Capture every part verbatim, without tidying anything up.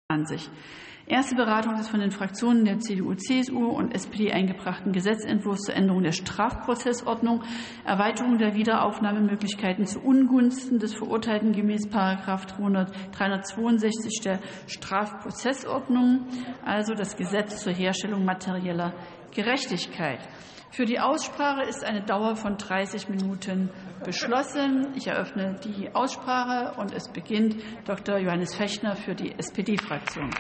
an sich. Erste Beratung des von den Fraktionen der C D U, C S U und S P D eingebrachten Gesetzentwurfs zur Änderung der Strafprozessordnung, Erweiterung der Wiederaufnahmemöglichkeiten zu Ungunsten des Verurteilten gemäß Paragraph dreihundertzweiundsechzig der Strafprozessordnung, also das Gesetz zur Herstellung materieller Gerechtigkeit. Für die Aussprache ist eine Dauer von dreißig Minuten beschlossen. Ich eröffne die Aussprache und es beginnt Doktor Johannes Fechner für die S P D-Fraktion.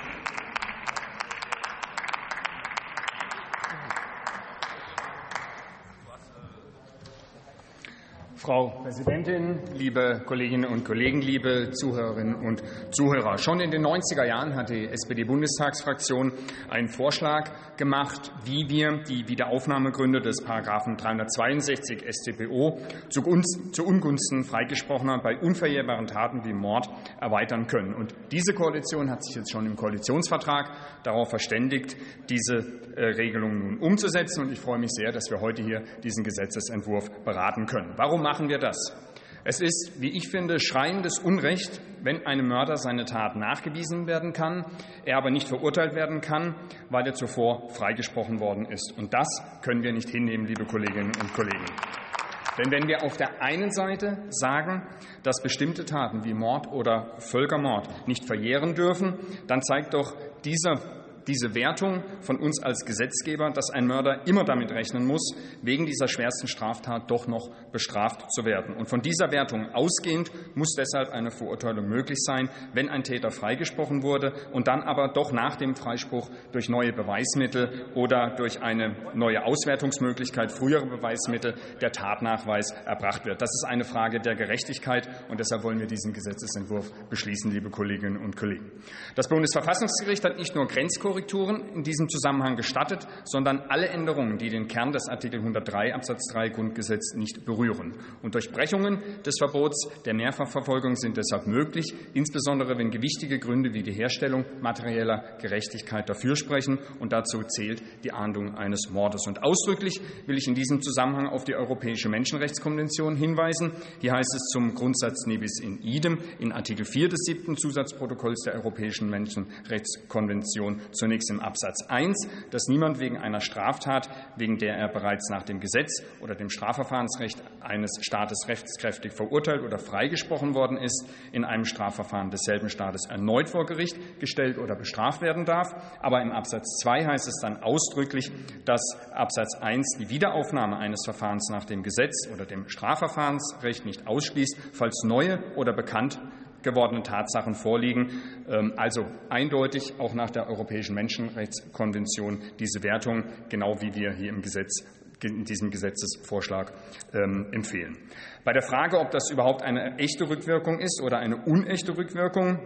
Frau Präsidentin, liebe Kolleginnen und Kollegen, liebe Zuhörerinnen und Zuhörer! Schon in den neunziger Jahren hat die S P D-Bundestagsfraktion einen Vorschlag gemacht, wie wir die Wiederaufnahmegründe des Paragraphen dreihundertzweiundsechzig S t p o zu Ungunsten Freigesprochener bei unverjährbaren Taten wie Mord erweitern können. Und diese Koalition hat sich jetzt schon im Koalitionsvertrag darauf verständigt, diese Regelung nun umzusetzen. Und ich freue mich sehr, dass wir heute hier diesen Gesetzesentwurf beraten können. Warum machen wir das? Es ist, wie ich finde, schreiendes Unrecht, wenn einem Mörder seine Tat nachgewiesen werden kann, er aber nicht verurteilt werden kann, weil er zuvor freigesprochen worden ist. Und das können wir nicht hinnehmen, liebe Kolleginnen und Kollegen. Denn wenn wir auf der einen Seite sagen, dass bestimmte Taten wie Mord oder Völkermord nicht verjähren dürfen, dann zeigt doch dieser Diese Wertung von uns als Gesetzgeber, dass ein Mörder immer damit rechnen muss, wegen dieser schwersten Straftat doch noch bestraft zu werden. Und von dieser Wertung ausgehend muss deshalb eine Verurteilung möglich sein, wenn ein Täter freigesprochen wurde und dann aber doch nach dem Freispruch durch neue Beweismittel oder durch eine neue Auswertungsmöglichkeit, frühere Beweismittel, der Tatnachweis erbracht wird. Das ist eine Frage der Gerechtigkeit, und deshalb wollen wir diesen Gesetzesentwurf beschließen, liebe Kolleginnen und Kollegen. Das Bundesverfassungsgericht hat nicht nur Grenzkorrekturen in diesem Zusammenhang gestattet, sondern alle Änderungen, die den Kern des Artikel hundertdrei Absatz drei Grundgesetz nicht berühren. Und Durchbrechungen des Verbots der Mehrfachverfolgung sind deshalb möglich, insbesondere wenn gewichtige Gründe wie die Herstellung materieller Gerechtigkeit dafür sprechen. Und dazu zählt die Ahndung eines Mordes. Und ausdrücklich will ich in diesem Zusammenhang auf die Europäische Menschenrechtskonvention hinweisen. Hier heißt es zum Grundsatz ne bis in idem in Artikel vier des siebten Zusatzprotokolls der Europäischen Menschenrechtskonvention zur Zunächst im Absatz eins, dass niemand wegen einer Straftat, wegen der er bereits nach dem Gesetz oder dem Strafverfahrensrecht eines Staates rechtskräftig verurteilt oder freigesprochen worden ist, in einem Strafverfahren desselben Staates erneut vor Gericht gestellt oder bestraft werden darf. Aber im Absatz zwei heißt es dann ausdrücklich, dass Absatz eins die Wiederaufnahme eines Verfahrens nach dem Gesetz oder dem Strafverfahrensrecht nicht ausschließt, falls neue oder bekannt gewordene Tatsachen vorliegen. Also eindeutig auch nach der Europäischen Menschenrechtskonvention diese Wertung, genau wie wir hier im Gesetz, in diesem Gesetzesvorschlag ähm, empfehlen. Bei der Frage, ob das überhaupt eine echte Rückwirkung ist oder eine unechte Rückwirkung,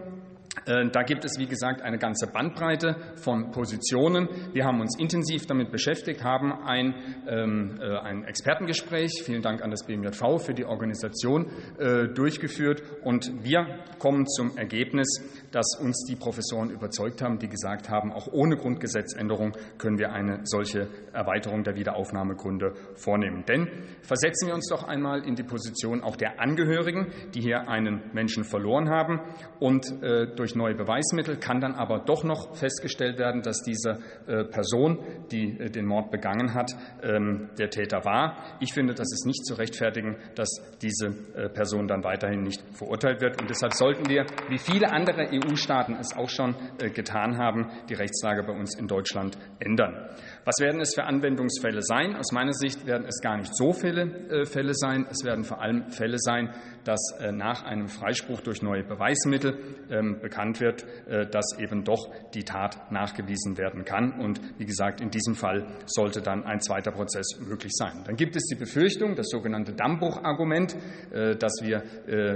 da gibt es, wie gesagt, eine ganze Bandbreite von Positionen. Wir haben uns intensiv damit beschäftigt, haben ein, ähm, ein Expertengespräch, vielen Dank an das B M J V für die Organisation, äh, durchgeführt. Und wir kommen zum Ergebnis, dass uns die Professoren überzeugt haben, die gesagt haben, auch ohne Grundgesetzänderung können wir eine solche Erweiterung der Wiederaufnahmegründe vornehmen. Denn versetzen wir uns doch einmal in die Position auch der Angehörigen, die hier einen Menschen verloren haben, und äh, durch neue Beweismittel kann dann aber doch noch festgestellt werden, dass diese Person, die den Mord begangen hat, der Täter war. Ich finde, das ist nicht zu rechtfertigen, dass diese Person dann weiterhin nicht verurteilt wird. Und deshalb sollten wir, wie viele andere E U-Staaten es auch schon getan haben, die Rechtslage bei uns in Deutschland ändern. Was werden es für Anwendungsfälle sein? Aus meiner Sicht werden es gar nicht so viele Fälle sein. Es werden vor allem Fälle sein, dass nach einem Freispruch durch neue Beweismittel bekannt wird, dass eben doch die Tat nachgewiesen werden kann. Und wie gesagt, in diesem Fall sollte dann ein zweiter Prozess möglich sein. Dann gibt es die Befürchtung, das sogenannte Dammbruchargument, dass wir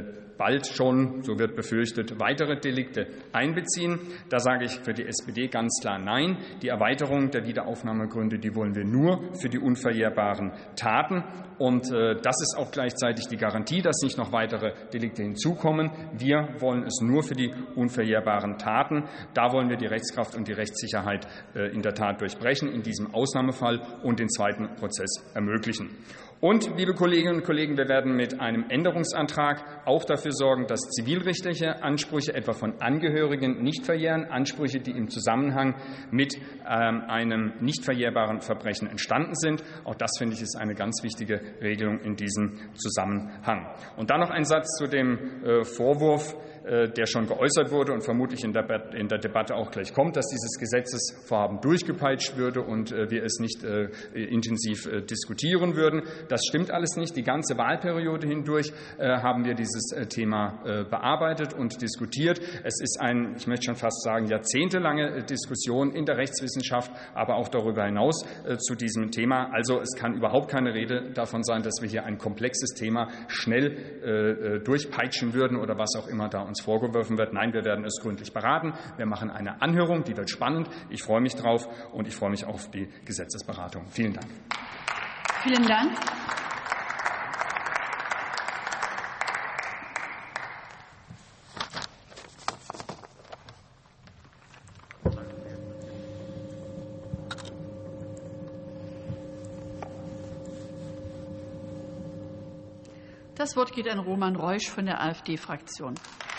bald schon, so wird befürchtet, weitere Delikte einbeziehen. Da sage ich für die S P D ganz klar Nein. Die Erweiterung der Wiederaufnahmegründe, die wollen wir nur für die unverjährbaren Taten. Und das ist auch gleichzeitig die Garantie, dass nicht noch weitere Delikte hinzukommen. Wir wollen es nur für die unverjährbaren Taten. Da wollen wir die Rechtskraft und die Rechtssicherheit in der Tat durchbrechen, in diesem Ausnahmefall, und den zweiten Prozess ermöglichen. Und, liebe Kolleginnen und Kollegen, wir werden mit einem Änderungsantrag auch dafür sorgen, dass zivilrechtliche Ansprüche etwa von Angehörigen nicht verjähren, Ansprüche, die im Zusammenhang mit ähm, einem nicht verjährbaren Verbrechen entstanden sind. Auch das, finde ich, ist eine ganz wichtige Regelung in diesem Zusammenhang. Und dann noch ein Satz zu dem äh, Vorwurf, der schon geäußert wurde und vermutlich in der Debatte auch gleich kommt, dass dieses Gesetzesvorhaben durchgepeitscht würde und wir es nicht intensiv diskutieren würden. Das stimmt alles nicht. Die ganze Wahlperiode hindurch haben wir dieses Thema bearbeitet und diskutiert. Es ist ein, ich möchte schon fast sagen, jahrzehntelange Diskussion in der Rechtswissenschaft, aber auch darüber hinaus zu diesem Thema. Also es kann überhaupt keine Rede davon sein, dass wir hier ein komplexes Thema schnell durchpeitschen würden oder was auch immer da uns vorgeworfen wird. Nein, wir werden es gründlich beraten. Wir machen eine Anhörung, die wird spannend. Ich freue mich drauf und ich freue mich auf die Gesetzesberatung. Vielen Dank. Vielen Dank. Das Wort geht an Roman Reusch von der AfD-Fraktion.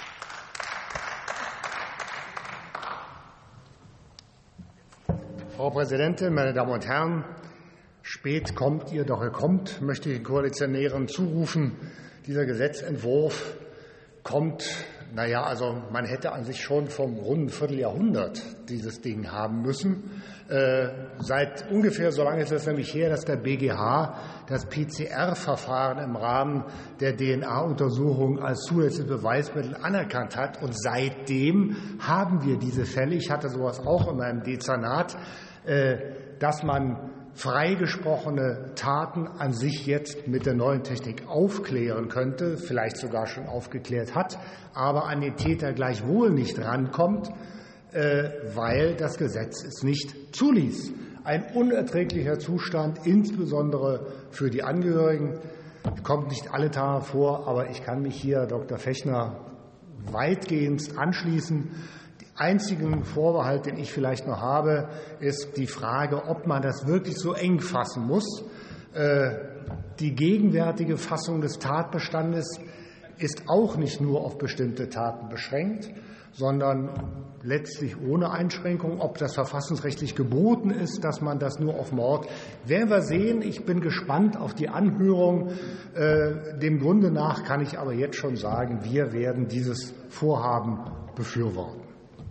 Frau Präsidentin, meine Damen und Herren! Spät kommt ihr, doch ihr kommt, möchte ich den Koalitionären zurufen. Dieser Gesetzentwurf kommt, naja, also man hätte an sich schon vom runden Vierteljahrhundert dieses Ding haben müssen. Äh, seit ungefähr so lange ist es nämlich her, dass der B G H das P C R-Verfahren im Rahmen der D N A-Untersuchung als zusätzliches Beweismittel anerkannt hat. Und seitdem haben wir diese Fälle. Ich hatte sowas auch in meinem Dezernat, äh, dass man freigesprochene Taten an sich jetzt mit der neuen Technik aufklären könnte, vielleicht sogar schon aufgeklärt hat, aber an den Täter gleichwohl nicht rankommt, weil das Gesetz es nicht zuließ. Ein unerträglicher Zustand, insbesondere für die Angehörigen. Kommt nicht alle Tage vor, aber ich kann mich hier Doktor Fechner weitgehend anschließen. Einzigen Vorbehalt, den ich vielleicht noch habe, ist die Frage, ob man das wirklich so eng fassen muss. Die gegenwärtige Fassung des Tatbestandes ist auch nicht nur auf bestimmte Taten beschränkt, sondern letztlich ohne Einschränkung. Ob das verfassungsrechtlich geboten ist, dass man das nur auf Mord, werden wir sehen. Ich bin gespannt auf die Anhörung. Dem Grunde nach kann ich aber jetzt schon sagen, wir werden dieses Vorhaben befürworten.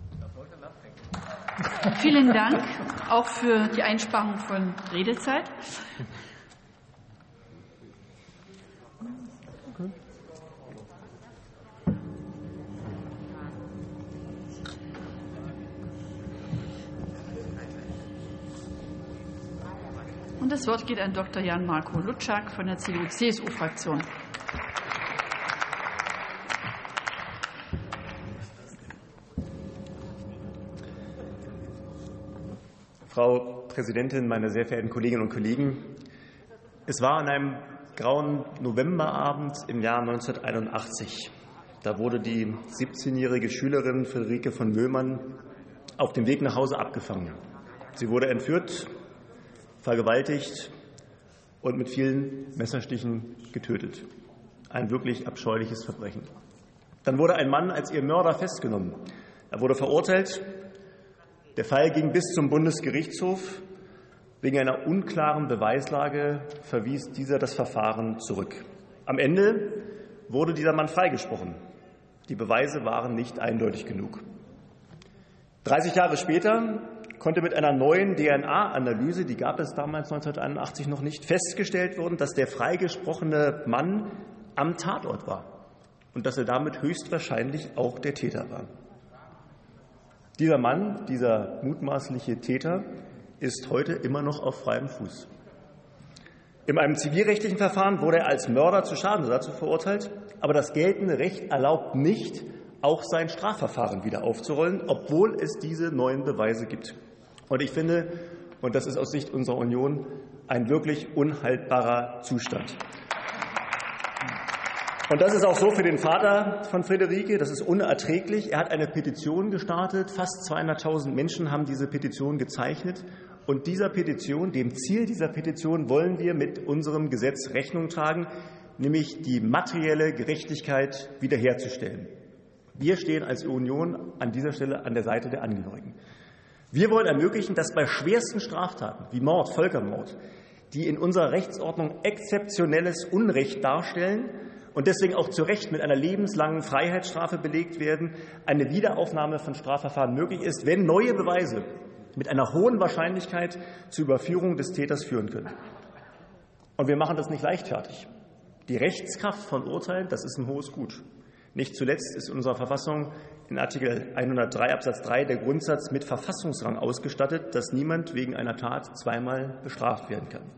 Vielen Dank auch für die Einsparung von Redezeit. Und das Wort geht an Doktor Jan-Marco Lutschak von der C D U C S U-Fraktion. Frau Präsidentin, meine sehr verehrten Kolleginnen und Kollegen! Es war an einem grauen Novemberabend im Jahr neunzehnhunderteinundachtzig. Da wurde die siebzehnjährige Schülerin Friederike von Möllmann auf dem Weg nach Hause abgefangen. Sie wurde entführt, vergewaltigt und mit vielen Messerstichen getötet. Ein wirklich abscheuliches Verbrechen. Dann wurde ein Mann als ihr Mörder festgenommen. Er wurde verurteilt. Der Fall ging bis zum Bundesgerichtshof. Wegen einer unklaren Beweislage verwies dieser das Verfahren zurück. Am Ende wurde dieser Mann freigesprochen. Die Beweise waren nicht eindeutig genug. dreißig Jahre später konnte mit einer neuen D N A-Analyse, die gab es damals neunzehnhunderteinundachtzig noch nicht, festgestellt werden, dass der freigesprochene Mann am Tatort war und dass er damit höchstwahrscheinlich auch der Täter war. Dieser Mann, dieser mutmaßliche Täter, ist heute immer noch auf freiem Fuß. In einem zivilrechtlichen Verfahren wurde er als Mörder zu Schadensersatz verurteilt, aber das geltende Recht erlaubt nicht, auch sein Strafverfahren wieder aufzurollen, obwohl es diese neuen Beweise gibt. Und ich finde, und das ist aus Sicht unserer Union, ein wirklich unhaltbarer Zustand. Und das ist auch so für den Vater von Friederike. Das ist unerträglich. Er hat eine Petition gestartet. Fast zweihunderttausend Menschen haben diese Petition gezeichnet. Und dieser Petition, dem Ziel dieser Petition, wollen wir mit unserem Gesetz Rechnung tragen, nämlich die materielle Gerechtigkeit wiederherzustellen. Wir stehen als Union an dieser Stelle an der Seite der Angehörigen. Wir wollen ermöglichen, dass bei schwersten Straftaten wie Mord, Völkermord, die in unserer Rechtsordnung exzeptionelles Unrecht darstellen und deswegen auch zu Recht mit einer lebenslangen Freiheitsstrafe belegt werden, eine Wiederaufnahme von Strafverfahren möglich ist, wenn neue Beweise mit einer hohen Wahrscheinlichkeit zur Überführung des Täters führen können. Und wir machen das nicht leichtfertig. Die Rechtskraft von Urteilen, das ist ein hohes Gut. Nicht zuletzt ist in unserer Verfassung in Artikel hundertdrei Absatz drei der Grundsatz mit Verfassungsrang ausgestattet, dass niemand wegen einer Tat zweimal bestraft werden kann.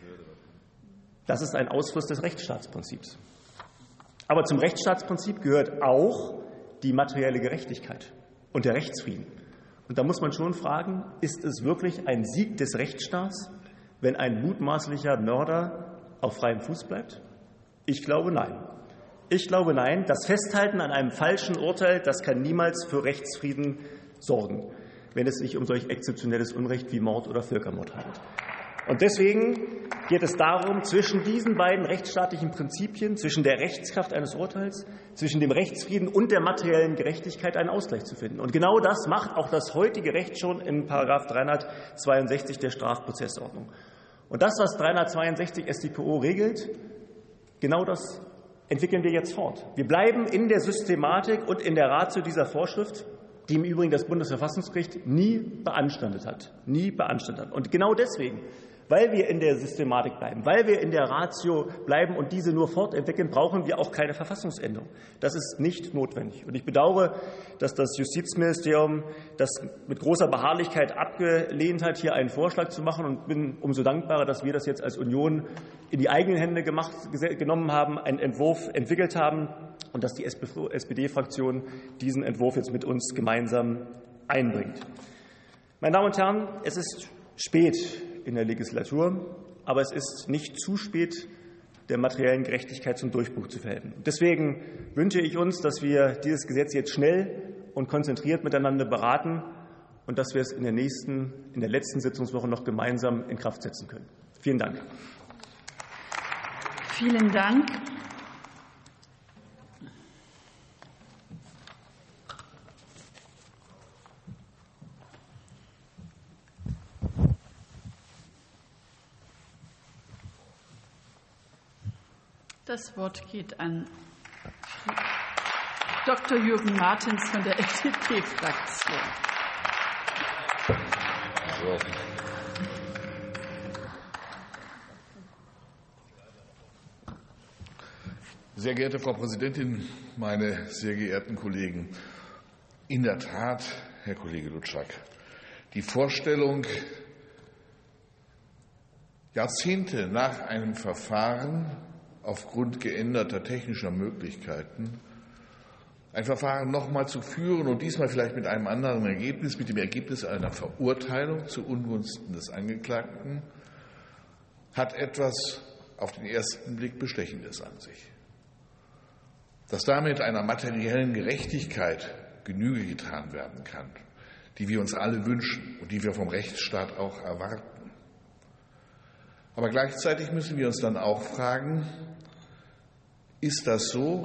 Das ist ein Ausfluss des Rechtsstaatsprinzips. Aber zum Rechtsstaatsprinzip gehört auch die materielle Gerechtigkeit und der Rechtsfrieden. Und da muss man schon fragen, ist es wirklich ein Sieg des Rechtsstaats, wenn ein mutmaßlicher Mörder auf freiem Fuß bleibt? Ich glaube, nein. Ich glaube, nein. Das Festhalten an einem falschen Urteil, das kann niemals für Rechtsfrieden sorgen, wenn es sich um solch exzeptionelles Unrecht wie Mord oder Völkermord handelt. Und deswegen geht es darum, zwischen diesen beiden rechtsstaatlichen Prinzipien, zwischen der Rechtskraft eines Urteils, zwischen dem Rechtsfrieden und der materiellen Gerechtigkeit einen Ausgleich zu finden. Und genau das macht auch das heutige Recht schon in Paragraph dreihundertzweiundsechzig der Strafprozessordnung. Und das, was dreihundertzweiundsechzig S t p O regelt, genau das entwickeln wir jetzt fort. Wir bleiben in der Systematik und in der Ratio dieser Vorschrift, die im Übrigen das Bundesverfassungsgericht nie beanstandet hat. Nie beanstandet hat. Und genau deswegen, weil wir in der Systematik bleiben, weil wir in der Ratio bleiben und diese nur fortentwickeln, brauchen wir auch keine Verfassungsänderung. Das ist nicht notwendig. Und ich bedauere, dass das Justizministerium das mit großer Beharrlichkeit abgelehnt hat, hier einen Vorschlag zu machen, und bin umso dankbarer, dass wir das jetzt als Union in die eigenen Hände gemacht, genommen haben, einen Entwurf entwickelt haben und dass die S P D-Fraktion diesen Entwurf jetzt mit uns gemeinsam einbringt. Meine Damen und Herren, es ist spät in der Legislatur, aber es ist nicht zu spät, der materiellen Gerechtigkeit zum Durchbruch zu verhelfen. Deswegen wünsche ich uns, dass wir dieses Gesetz jetzt schnell und konzentriert miteinander beraten und dass wir es in der nächsten, in der letzten Sitzungswoche noch gemeinsam in Kraft setzen können. Vielen Dank. Vielen Dank. Das Wort geht an Doktor Jürgen Martens von der F D P-Fraktion. Sehr geehrte Frau Präsidentin, meine sehr geehrten Kollegen! In der Tat, Herr Kollege Lutschak, die Vorstellung, Jahrzehnte nach einem Verfahren aufgrund geänderter technischer Möglichkeiten ein Verfahren noch einmal zu führen und diesmal vielleicht mit einem anderen Ergebnis, mit dem Ergebnis einer Verurteilung zu Ungunsten des Angeklagten, hat etwas auf den ersten Blick Bestechendes an sich. Dass damit einer materiellen Gerechtigkeit Genüge getan werden kann, die wir uns alle wünschen und die wir vom Rechtsstaat auch erwarten. Aber gleichzeitig müssen wir uns dann auch fragen, ist das so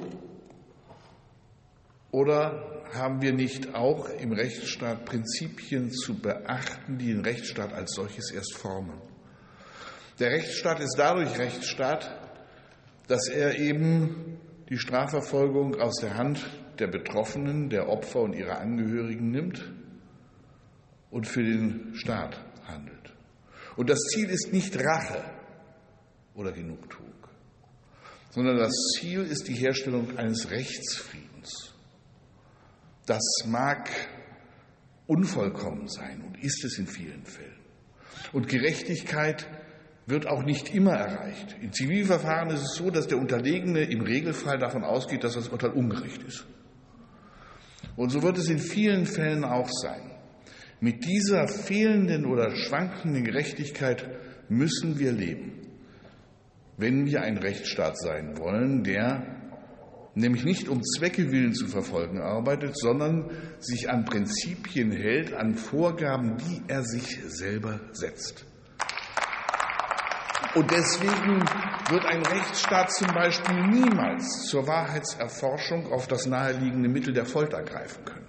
oder haben wir nicht auch im Rechtsstaat Prinzipien zu beachten, die den Rechtsstaat als solches erst formen? Der Rechtsstaat ist dadurch Rechtsstaat, dass er eben die Strafverfolgung aus der Hand der Betroffenen, der Opfer und ihrer Angehörigen nimmt und für den Staat handelt. Und das Ziel ist nicht Rache oder Genugtuung, sondern das Ziel ist die Herstellung eines Rechtsfriedens. Das mag unvollkommen sein und ist es in vielen Fällen. Und Gerechtigkeit wird auch nicht immer erreicht. In Zivilverfahren ist es so, dass der Unterlegene im Regelfall davon ausgeht, dass das Urteil ungerecht ist. Und so wird es in vielen Fällen auch sein. Mit dieser fehlenden oder schwankenden Gerechtigkeit müssen wir leben, wenn wir ein Rechtsstaat sein wollen, der nämlich nicht um Zwecke willen zu verfolgen arbeitet, sondern sich an Prinzipien hält, an Vorgaben, die er sich selber setzt. Und deswegen wird ein Rechtsstaat zum Beispiel niemals zur Wahrheitserforschung auf das naheliegende Mittel der Folter greifen können.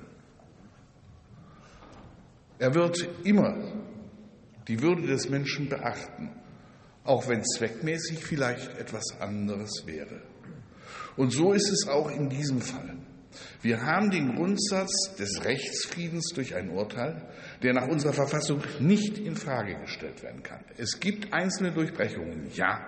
Er wird immer die Würde des Menschen beachten, auch wenn zweckmäßig vielleicht etwas anderes wäre. Und so ist es auch in diesem Fall. Wir haben den Grundsatz des Rechtsfriedens durch ein Urteil, der nach unserer Verfassung nicht in Frage gestellt werden kann. Es gibt einzelne Durchbrechungen, ja,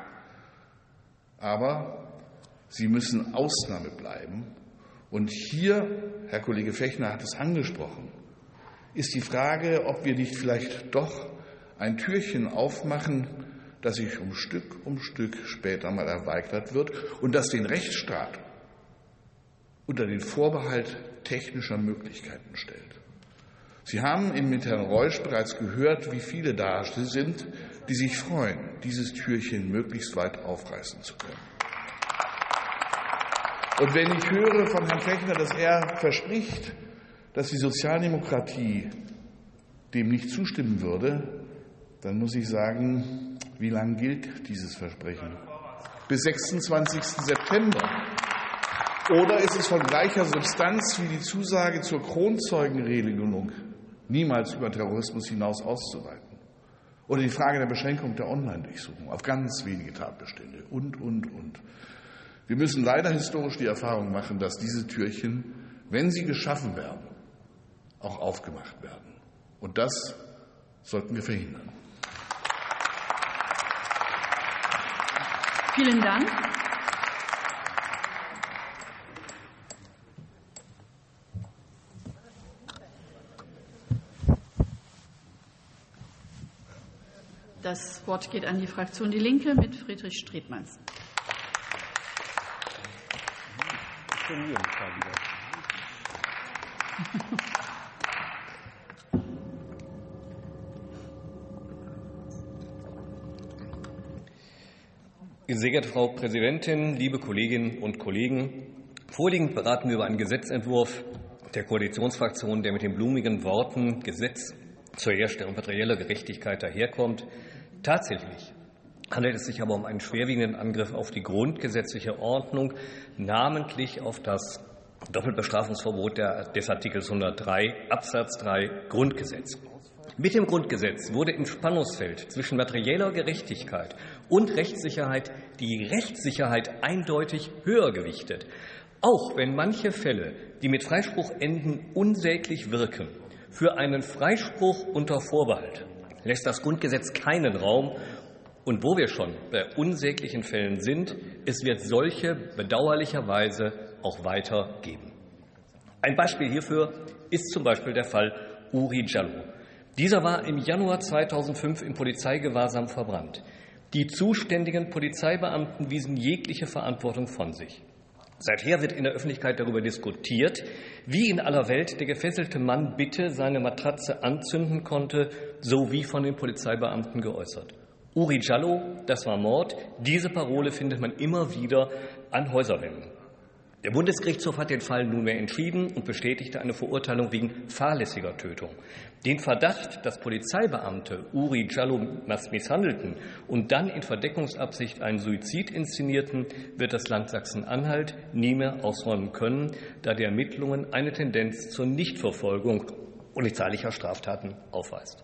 aber sie müssen Ausnahme bleiben. Und hier, Herr Kollege Fechner hat es angesprochen, ist die Frage, ob wir nicht vielleicht doch ein Türchen aufmachen, das sich um Stück um Stück später mal erweitert wird und das den Rechtsstaat unter den Vorbehalt technischer Möglichkeiten stellt. Sie haben mit Herrn Reusch bereits gehört, wie viele da sind, die sich freuen, dieses Türchen möglichst weit aufreißen zu können. Und wenn ich höre von Herrn Fechner, dass er verspricht, dass die Sozialdemokratie dem nicht zustimmen würde, dann muss ich sagen, wie lang gilt dieses Versprechen? Bis sechsundzwanzigsten September. Oder ist es von gleicher Substanz wie die Zusage zur Kronzeugenregelung, niemals über Terrorismus hinaus auszuweiten? Oder die Frage der Beschränkung der Online-Durchsuchung auf ganz wenige Tatbestände und, und, und. Wir müssen leider historisch die Erfahrung machen, dass diese Türchen, wenn sie geschaffen werden, auch aufgemacht werden. Und das sollten wir verhindern. Vielen Dank. Das Wort geht an die Fraktion Die Linke mit Friedrich Strebmanns. Sehr geehrte Frau Präsidentin, liebe Kolleginnen und Kollegen! Vorliegend beraten wir über einen Gesetzentwurf der Koalitionsfraktion, der mit den blumigen Worten Gesetz zur Herstellung materieller Gerechtigkeit daherkommt. Tatsächlich handelt es sich aber um einen schwerwiegenden Angriff auf die grundgesetzliche Ordnung, namentlich auf das Doppelbestrafungsverbot des Artikels hundertdrei Absatz drei Grundgesetz. Mit dem Grundgesetz wurde im Spannungsfeld zwischen materieller Gerechtigkeit und Rechtssicherheit die Rechtssicherheit eindeutig höher gewichtet. Auch wenn manche Fälle, die mit Freispruch enden, unsäglich wirken, für einen Freispruch unter Vorbehalt lässt das Grundgesetz keinen Raum. Und wo wir schon bei unsäglichen Fällen sind, es wird solche bedauerlicherweise auch weiter geben. Ein Beispiel hierfür ist zum Beispiel der Fall Uri Jalloh. Dieser war im Januar zweitausendfünf im Polizeigewahrsam verbrannt. Die zuständigen Polizeibeamten wiesen jegliche Verantwortung von sich. Seither wird in der Öffentlichkeit darüber diskutiert, wie in aller Welt der gefesselte Mann bitte seine Matratze anzünden konnte, so wie von den Polizeibeamten geäußert. Uri Jalloh, das war Mord. Diese Parole findet man immer wieder an Häuserwänden. Der Bundesgerichtshof hat den Fall nunmehr entschieden und bestätigte eine Verurteilung wegen fahrlässiger Tötung. Den Verdacht, dass Polizeibeamte Uri Jalloh misshandelten und dann in Verdeckungsabsicht einen Suizid inszenierten, wird das Land Sachsen-Anhalt nie mehr ausräumen können, da die Ermittlungen eine Tendenz zur Nichtverfolgung polizeilicher Straftaten aufweist.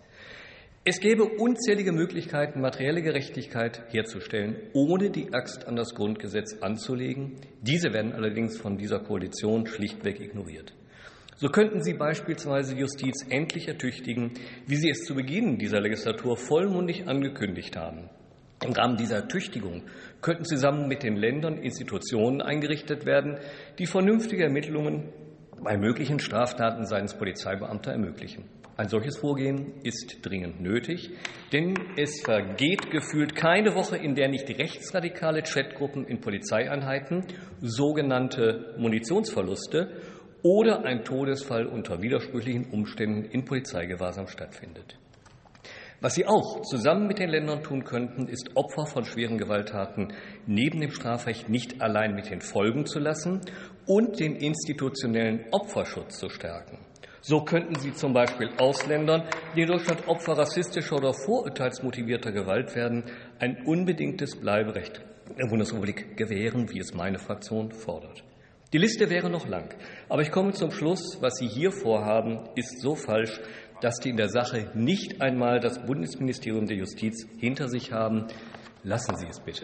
Es gäbe unzählige Möglichkeiten, materielle Gerechtigkeit herzustellen, ohne die Axt an das Grundgesetz anzulegen. Diese werden allerdings von dieser Koalition schlichtweg ignoriert. So könnten Sie beispielsweise die Justiz endlich ertüchtigen, wie Sie es zu Beginn dieser Legislatur vollmundig angekündigt haben. Im Rahmen dieser Ertüchtigung könnten zusammen mit den Ländern Institutionen eingerichtet werden, die vernünftige Ermittlungen bei möglichen Straftaten seitens Polizeibeamter ermöglichen. Ein solches Vorgehen ist dringend nötig, denn es vergeht gefühlt keine Woche, in der nicht rechtsradikale Chatgruppen in Polizeieinheiten, sogenannte Munitionsverluste oder ein Todesfall unter widersprüchlichen Umständen in Polizeigewahrsam stattfindet. Was Sie auch zusammen mit den Ländern tun könnten, ist, Opfer von schweren Gewalttaten neben dem Strafrecht nicht allein mit den Folgen zu lassen und den institutionellen Opferschutz zu stärken. So könnten Sie zum Beispiel Ausländern, die in Deutschland Opfer rassistischer oder vorurteilsmotivierter Gewalt werden, ein unbedingtes Bleiberecht der Bundesrepublik gewähren, wie es meine Fraktion fordert. Die Liste wäre noch lang, aber ich komme zum Schluss. Was Sie hier vorhaben, ist so falsch, dass die in der Sache nicht einmal das Bundesministerium der Justiz hinter sich haben. Lassen Sie es bitte.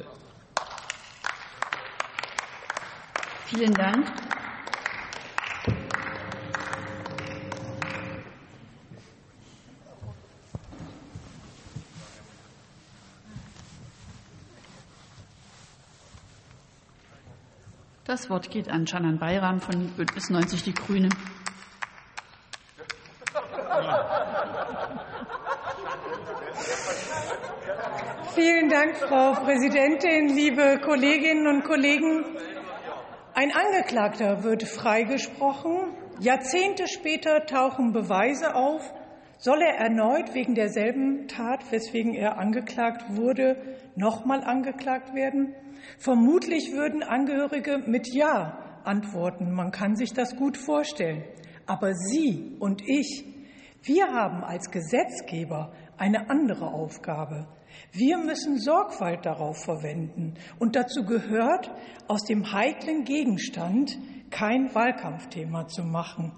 Vielen Dank. Das Wort geht an Canan Bayram von Bündnis neunzig Die Grünen. Vielen Dank, Frau Präsidentin, liebe Kolleginnen und Kollegen. Ein Angeklagter wird freigesprochen. Jahrzehnte später tauchen Beweise auf. Soll er erneut wegen derselben Tat, weswegen er angeklagt wurde, nochmal angeklagt werden? Vermutlich würden Angehörige mit Ja antworten. Man kann sich das gut vorstellen. Aber Sie und ich, wir haben als Gesetzgeber eine andere Aufgabe. Wir müssen Sorgfalt darauf verwenden. Und dazu gehört, aus dem heiklen Gegenstand kein Wahlkampfthema zu machen.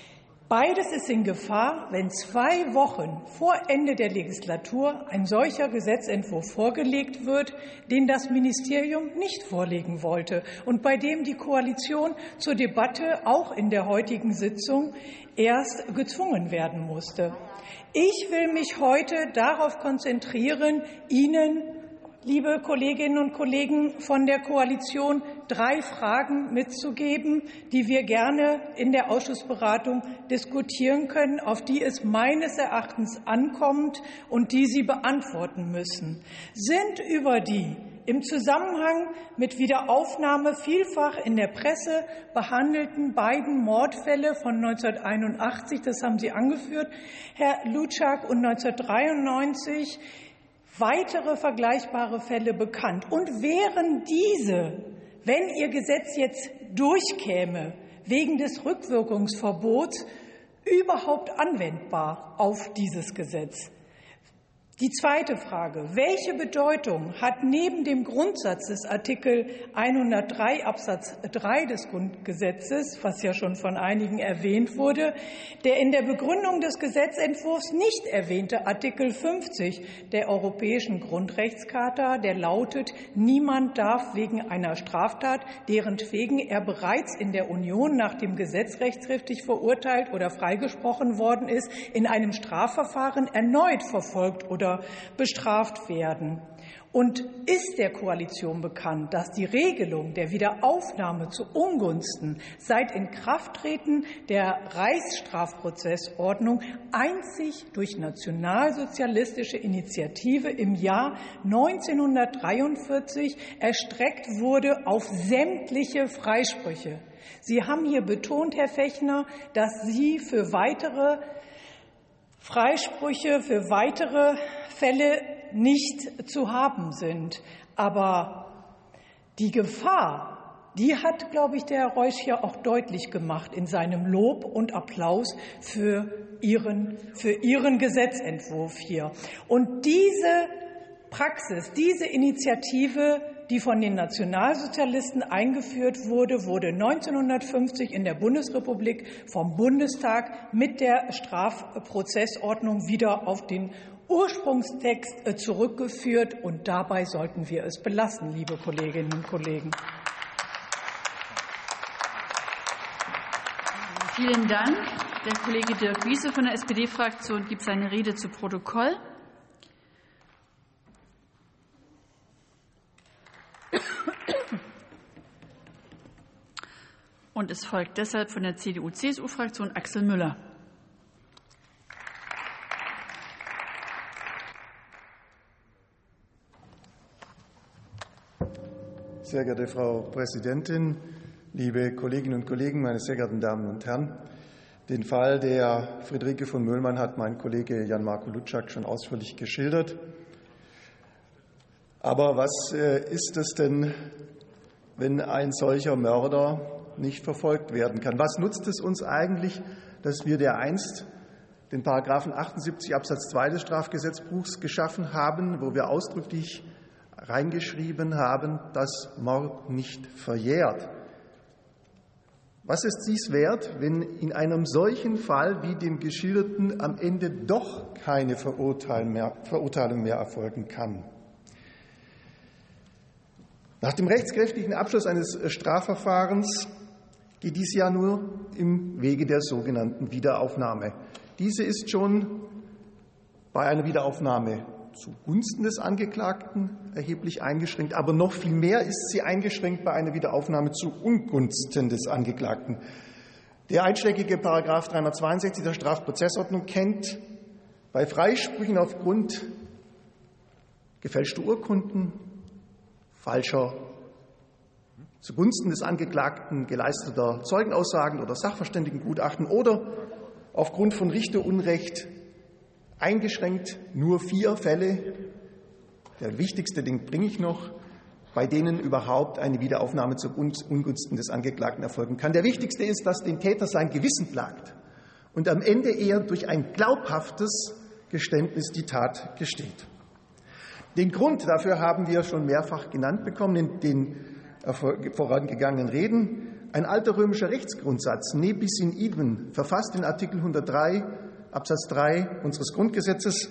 Beides ist in Gefahr, wenn zwei Wochen vor Ende der Legislatur ein solcher Gesetzentwurf vorgelegt wird, den das Ministerium nicht vorlegen wollte und bei dem die Koalition zur Debatte auch in der heutigen Sitzung erst gezwungen werden musste. Ich will mich heute darauf konzentrieren, Ihnen, liebe Kolleginnen und Kollegen von der Koalition, drei Fragen mitzugeben, die wir gerne in der Ausschussberatung diskutieren können, auf die es meines Erachtens ankommt und die Sie beantworten müssen. Sind über die im Zusammenhang mit Wiederaufnahme vielfach in der Presse behandelten beiden Mordfälle von neunzehnhunderteinundachtzig, das haben Sie angeführt, Herr Lutschak, und neunzehnhundertdreiundneunzig, weitere vergleichbare Fälle bekannt? Und wären diese, wenn Ihr Gesetz jetzt durchkäme, wegen des Rückwirkungsverbots überhaupt anwendbar auf dieses Gesetz? Die zweite Frage: Welche Bedeutung hat neben dem Grundsatz des Artikel hundertdrei Absatz drei des Grundgesetzes, was ja schon von einigen erwähnt wurde, der in der Begründung des Gesetzentwurfs nicht erwähnte Artikel fünfzig der Europäischen Grundrechtscharta, der lautet: Niemand darf wegen einer Straftat, derentwegen er bereits in der Union nach dem Gesetz rechtskräftig verurteilt oder freigesprochen worden ist, in einem Strafverfahren erneut verfolgt oder bestraft werden. Und ist der Koalition bekannt, dass die Regelung der Wiederaufnahme zu Ungunsten seit Inkrafttreten der Reichsstrafprozessordnung einzig durch nationalsozialistische Initiative im Jahr neunzehnhundertdreiundvierzig erstreckt wurde auf sämtliche Freisprüche? Sie haben hier betont, Herr Fechner, dass Sie für weitere Freisprüche, für weitere Fälle nicht zu haben sind. Aber die Gefahr, die hat, glaube ich, der Herr Reusch hier auch deutlich gemacht in seinem Lob und Applaus für Ihren, für Ihren Gesetzentwurf hier. Und diese Praxis, diese Initiative, die von den Nationalsozialisten eingeführt wurde, wurde neunzehnhundertfünfzig in der Bundesrepublik vom Bundestag mit der Strafprozessordnung wieder auf den Ursprungstext zurückgeführt. Und dabei sollten wir es belassen, liebe Kolleginnen und Kollegen. Vielen Dank. Der Kollege Dirk Wiese von der S P D-Fraktion gibt seine Rede zu Protokoll. Und es folgt deshalb von der C D U-C S U-Fraktion Axel Müller. Sehr geehrte Frau Präsidentin, liebe Kolleginnen und Kollegen, meine sehr geehrten Damen und Herren! Den Fall der Friederike von Möllmann hat mein Kollege Jan-Marco Lutschak schon ausführlich geschildert. Aber was ist es denn, wenn ein solcher Mörder nicht verfolgt werden kann? Was nutzt es uns eigentlich, dass wir dereinst den Paragraphen achtundsiebzig Absatz zwei des Strafgesetzbuchs geschaffen haben, wo wir ausdrücklich reingeschrieben haben, dass Mord nicht verjährt? Was ist dies wert, wenn in einem solchen Fall wie dem geschilderten am Ende doch keine Verurteilung mehr, Verurteilung mehr erfolgen kann? Nach dem rechtskräftigen Abschluss eines Strafverfahrens geht dies ja nur im Wege der sogenannten Wiederaufnahme. Diese ist schon bei einer Wiederaufnahme zugunsten des Angeklagten erheblich eingeschränkt, aber noch viel mehr ist sie eingeschränkt bei einer Wiederaufnahme zu Ungunsten des Angeklagten. Der einschlägige Paragraph dreihundertzweiundsechzig der Strafprozessordnung kennt bei Freisprüchen aufgrund gefälschter Urkunden, falscher zugunsten des Angeklagten geleisteter Zeugenaussagen oder Sachverständigengutachten oder aufgrund von Richterunrecht eingeschränkt nur vier Fälle, der wichtigste, den bringe ich noch, bei denen überhaupt eine Wiederaufnahme zu Ungunsten des Angeklagten erfolgen kann. Der wichtigste ist, dass dem Täter sein Gewissen plagt und am Ende er durch ein glaubhaftes Geständnis die Tat gesteht. Den Grund dafür haben wir schon mehrfach genannt bekommen in den vorangegangenen Reden. Ein alter römischer Rechtsgrundsatz, ne bis in idem, verfasst in Artikel hundertdrei Absatz drei unseres Grundgesetzes.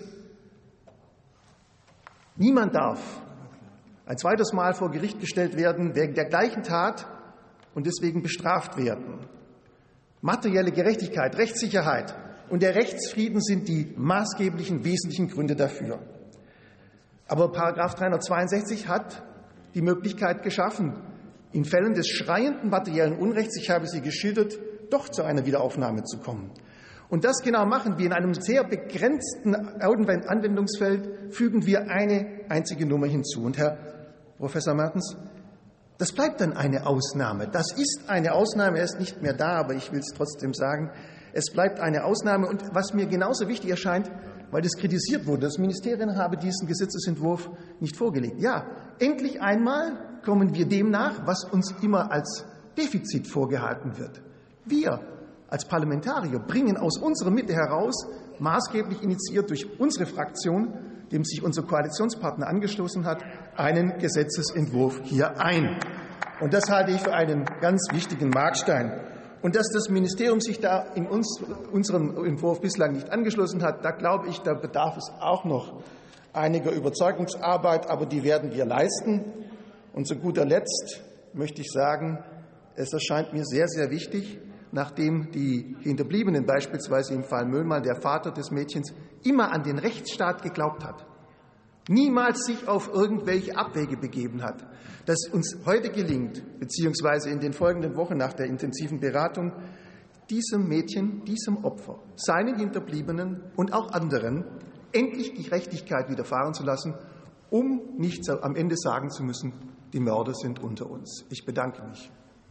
Niemand darf ein zweites Mal vor Gericht gestellt werden wegen der gleichen Tat und deswegen bestraft werden. Materielle Gerechtigkeit, Rechtssicherheit und der Rechtsfrieden sind die maßgeblichen, wesentlichen Gründe dafür. Aber Paragraph dreihundertzweiundsechzig hat die Möglichkeit geschaffen, in Fällen des schreienden materiellen Unrechts, ich habe sie geschildert, doch zu einer Wiederaufnahme zu kommen. Und das genau machen wir in einem sehr begrenzten Anwendungsfeld, fügen wir eine einzige Nummer hinzu. Und Herr Professor Mertens, das bleibt dann eine Ausnahme. Das ist eine Ausnahme, er ist nicht mehr da, aber ich will es trotzdem sagen. Es bleibt eine Ausnahme. Und was mir genauso wichtig erscheint, weil das kritisiert wurde, das Ministerium habe diesen Gesetzesentwurf nicht vorgelegt. Ja, endlich einmal kommen wir dem nach, was uns immer als Defizit vorgehalten wird. Wir als Parlamentarier bringen aus unserer Mitte heraus, maßgeblich initiiert durch unsere Fraktion, dem sich unser Koalitionspartner angeschlossen hat, einen Gesetzesentwurf hier ein. Und das halte ich für einen ganz wichtigen Markstein. Und dass das Ministerium sich da in uns, unserem Entwurf bislang nicht angeschlossen hat, da glaube ich, da bedarf es auch noch einiger Überzeugungsarbeit, aber die werden wir leisten. Und zu guter Letzt möchte ich sagen, es erscheint mir sehr, sehr wichtig, nachdem die Hinterbliebenen, beispielsweise im Fall Möllmann, der Vater des Mädchens, immer an den Rechtsstaat geglaubt hat, niemals sich auf irgendwelche Abwege begeben hat, dass uns heute gelingt, beziehungsweise in den folgenden Wochen nach der intensiven Beratung, diesem Mädchen, diesem Opfer, seinen Hinterbliebenen und auch anderen endlich die Gerechtigkeit widerfahren zu lassen, um nicht am Ende sagen zu müssen, die Mörder sind unter uns. Ich bedanke mich.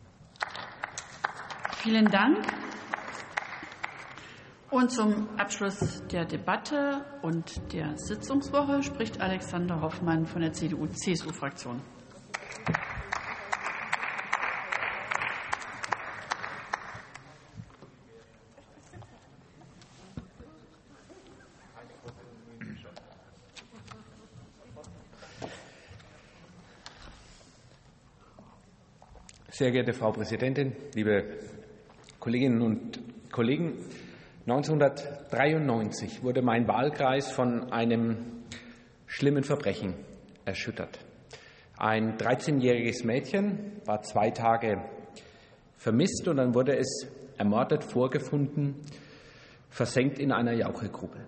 Vielen Dank. Und zum Abschluss der Debatte und der Sitzungswoche spricht Alexander Hoffmann von der C D U C S U-Fraktion. Sehr geehrte Frau Präsidentin, liebe Kolleginnen und Kollegen! neunzehnhundertdreiundneunzig wurde mein Wahlkreis von einem schlimmen Verbrechen erschüttert. Ein dreizehnjähriges Mädchen war zwei Tage vermisst und dann wurde es ermordet vorgefunden, versenkt in einer Jauchegrube.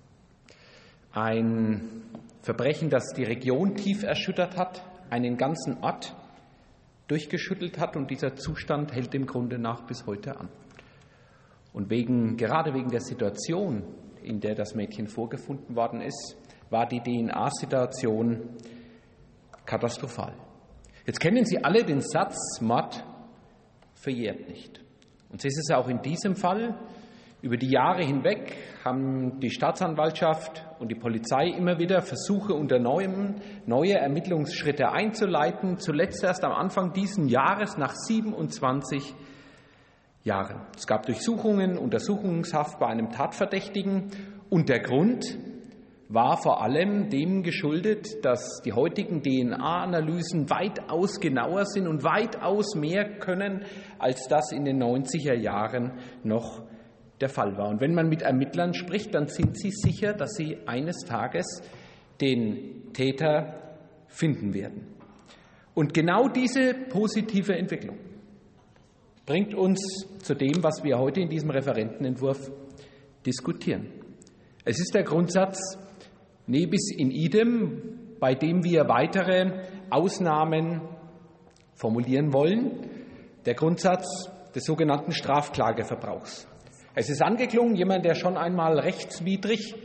Ein Verbrechen, das die Region tief erschüttert hat, einen ganzen Ort durchgeschüttelt hat, und dieser Zustand hält im Grunde nach bis heute an. Und wegen, gerade wegen der Situation, in der das Mädchen vorgefunden worden ist, war die D N A-Situation katastrophal. Jetzt kennen Sie alle den Satz, Mord verjährt nicht. Und so ist es auch in diesem Fall. Über die Jahre hinweg haben die Staatsanwaltschaft und die Polizei immer wieder Versuche unternommen, neue Ermittlungsschritte einzuleiten, zuletzt erst am Anfang dieses Jahres nach siebenundzwanzig Jahren. Es gab Durchsuchungen, Untersuchungshaft bei einem Tatverdächtigen und der Grund war vor allem dem geschuldet, dass die heutigen D N A-Analysen weitaus genauer sind und weitaus mehr können, als das in den neunziger Jahren noch der Fall war. Und wenn man mit Ermittlern spricht, dann sind sie sicher, dass sie eines Tages den Täter finden werden. Und genau diese positive Entwicklung bringt uns zu dem, was wir heute in diesem Referentenentwurf diskutieren. Es ist der Grundsatz ne bis in idem, bei dem wir weitere Ausnahmen formulieren wollen, der Grundsatz des sogenannten Strafklageverbrauchs. Es ist angeklungen, jemand, der schon einmal rechtswidrig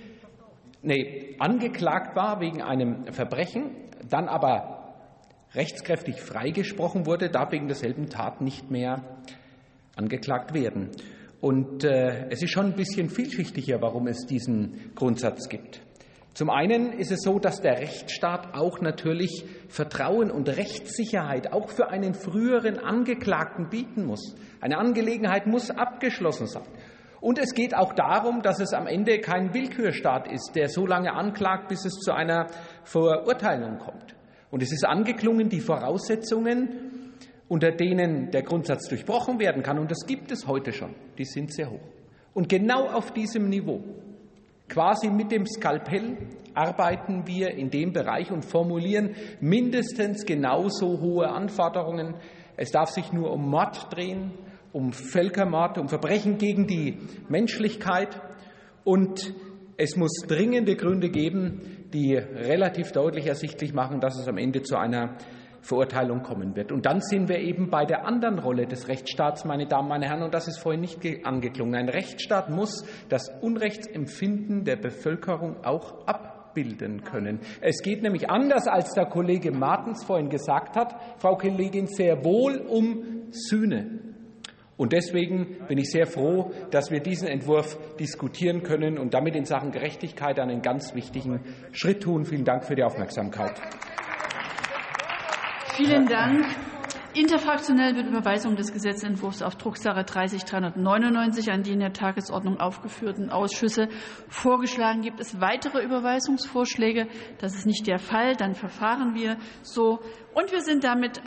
nee, angeklagt war wegen einem Verbrechen, dann aber rechtskräftig freigesprochen wurde, darf wegen derselben Tat nicht mehr angeklagt werden. Und äh, es ist schon ein bisschen vielschichtiger, warum es diesen Grundsatz gibt. Zum einen ist es so, dass der Rechtsstaat auch natürlich Vertrauen und Rechtssicherheit auch für einen früheren Angeklagten bieten muss. Eine Angelegenheit muss abgeschlossen sein. Und es geht auch darum, dass es am Ende kein Willkürstaat ist, der so lange anklagt, bis es zu einer Verurteilung kommt. Und es ist angeklungen, die Voraussetzungen, unter denen der Grundsatz durchbrochen werden kann, und das gibt es heute schon, die sind sehr hoch. Und genau auf diesem Niveau, quasi mit dem Skalpell, arbeiten wir in dem Bereich und formulieren mindestens genauso hohe Anforderungen. Es darf sich nur um Mord drehen, um Völkermord, um Verbrechen gegen die Menschlichkeit, und es muss dringende Gründe geben, die relativ deutlich ersichtlich machen, dass es am Ende zu einer Verurteilung kommen wird. Und dann sind wir eben bei der anderen Rolle des Rechtsstaats, meine Damen, meine Herren, und das ist vorhin nicht angeklungen. Ein Rechtsstaat muss das Unrechtsempfinden der Bevölkerung auch abbilden können. Es geht nämlich anders, als der Kollege Martens vorhin gesagt hat, Frau Kollegin, sehr wohl um Sühne. Und deswegen bin ich sehr froh, dass wir diesen Entwurf diskutieren können und damit in Sachen Gerechtigkeit einen ganz wichtigen Schritt tun. Vielen Dank für die Aufmerksamkeit. Vielen Dank. Interfraktionell wird Überweisung des Gesetzentwurfs auf Drucksache dreißig dreihundertneunundneunzig an die in der Tagesordnung aufgeführten Ausschüsse vorgeschlagen. Gibt es weitere Überweisungsvorschläge? Das ist nicht der Fall. Dann verfahren wir so. Und wir sind damit